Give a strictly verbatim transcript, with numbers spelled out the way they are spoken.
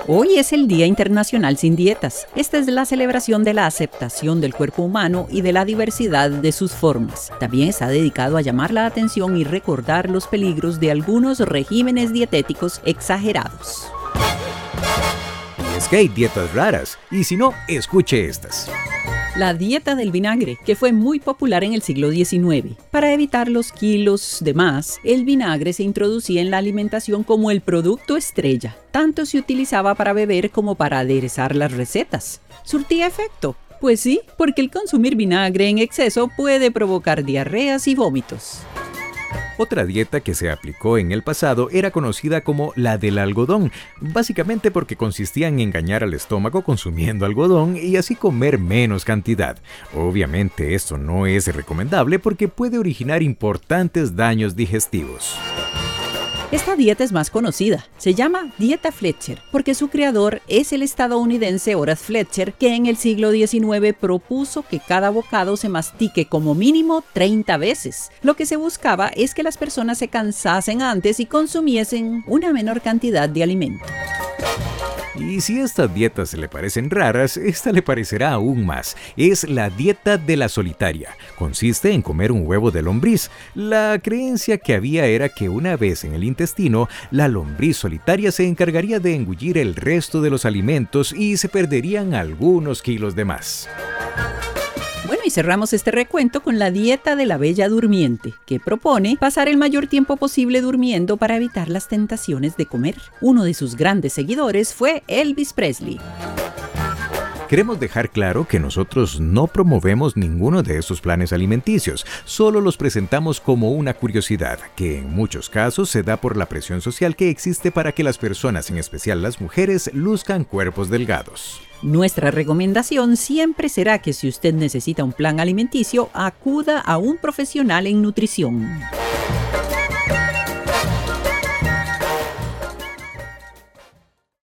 Hoy es el Día Internacional sin Dietas. Esta es la celebración de la aceptación del cuerpo humano y de la diversidad de sus formas. También está dedicado a llamar la atención y recordar los peligros de algunos regímenes dietéticos exagerados. Y es que hay dietas raras, y si no, escuche estas. La dieta del vinagre, que fue muy popular en el siglo diecinueve. Para evitar los kilos de más, el vinagre se introducía en la alimentación como el producto estrella. Tanto se utilizaba para beber como para aderezar las recetas. ¿Surtía efecto? Pues sí, porque el consumir vinagre en exceso puede provocar diarreas y vómitos. Otra dieta que se aplicó en el pasado era conocida como la del algodón, básicamente porque consistía en engañar al estómago consumiendo algodón y así comer menos cantidad. Obviamente esto no es recomendable porque puede originar importantes daños digestivos. Esta dieta es más conocida. Se llama Dieta Fletcher, porque su creador es el estadounidense Horace Fletcher, que en el siglo diecinueve propuso que cada bocado se mastique como mínimo treinta veces. Lo que se buscaba es que las personas se cansasen antes y consumiesen una menor cantidad de alimento. Y si estas dietas se le parecen raras, esta le parecerá aún más. Es la dieta de la solitaria. Consiste en comer un huevo de lombriz. La creencia que había era que una vez en el intestino, la lombriz solitaria se encargaría de engullir el resto de los alimentos y se perderían algunos kilos de más. Bueno, y cerramos este recuento con la dieta de la Bella Durmiente, que propone pasar el mayor tiempo posible durmiendo para evitar las tentaciones de comer. Uno de sus grandes seguidores fue Elvis Presley. Queremos dejar claro que nosotros no promovemos ninguno de estos planes alimenticios, solo los presentamos como una curiosidad, que en muchos casos se da por la presión social que existe para que las personas, en especial las mujeres, luzcan cuerpos delgados. Nuestra recomendación siempre será que si usted necesita un plan alimenticio, acuda a un profesional en nutrición.